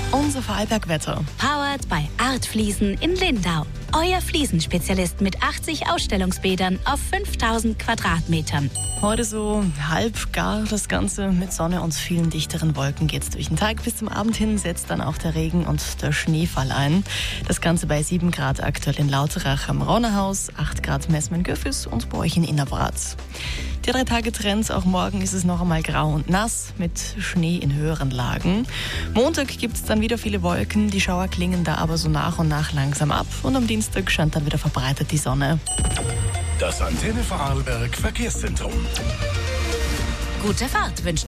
Unser Vorarlberg-Wetter. Powered by Art Fliesen in Lindau. Euer Fliesenspezialist mit 80 Ausstellungsbädern auf 5000 Quadratmetern. Heute so halbgar das Ganze mit Sonne und vielen dichteren Wolken geht's durch den Tag. Bis zum Abend hin setzt dann auch der Regen und der Schneefall ein. Das Ganze bei 7 Grad aktuell in Lauterach am Raunerhaus, 8 Grad Messmen-Göffis und bei euch in Innerwart. Die 3 Tage Trends, auch morgen ist es noch einmal grau und nass mit Schnee in höheren Lagen. Montag gibt's dann wieder viele Wolken, die Schauer klingen da aber so nach und nach langsam ab und am Dienstag scheint dann wieder verbreitet die Sonne. Das Antenne Vorarlberg Verkehrszentrum. Gute Fahrt wünscht